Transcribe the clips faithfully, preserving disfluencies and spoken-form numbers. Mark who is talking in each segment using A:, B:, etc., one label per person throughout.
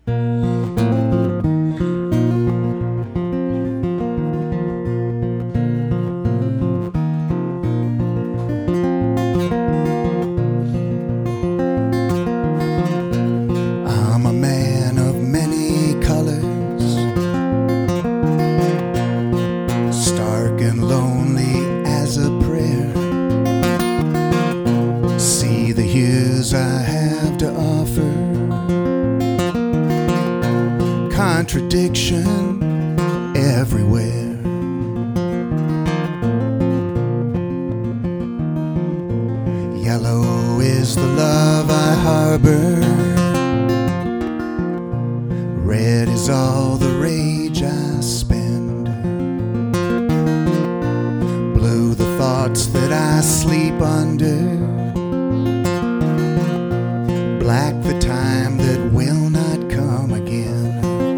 A: I'm a man of many colors, stark and lonely as a prayer. See the hues I have to offer, contradiction everywhere. Yellow is the love I harbor, red is all the rage I spend, blue the thoughts that I sleep under, black the time that will not come again.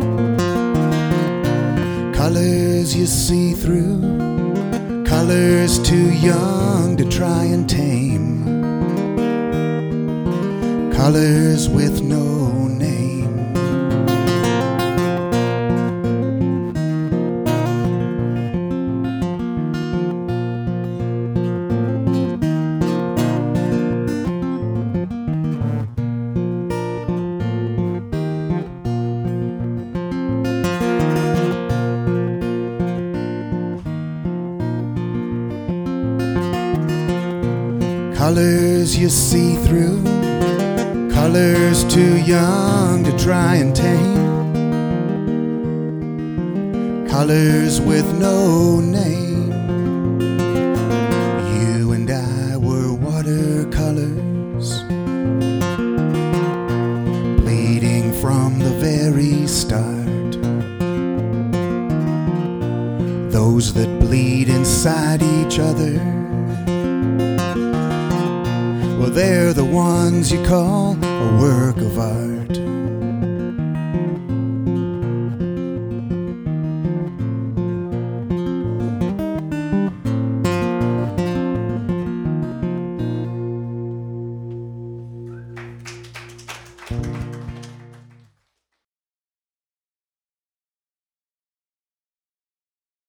A: Colors you see through, colors too young to try and tame, colors with no name. Colors you see through, colors too young to try and tame, colors with no name. You and I were watercolors, bleeding from the very start. Those that bleed inside each other, well, they're the ones you call a work of art.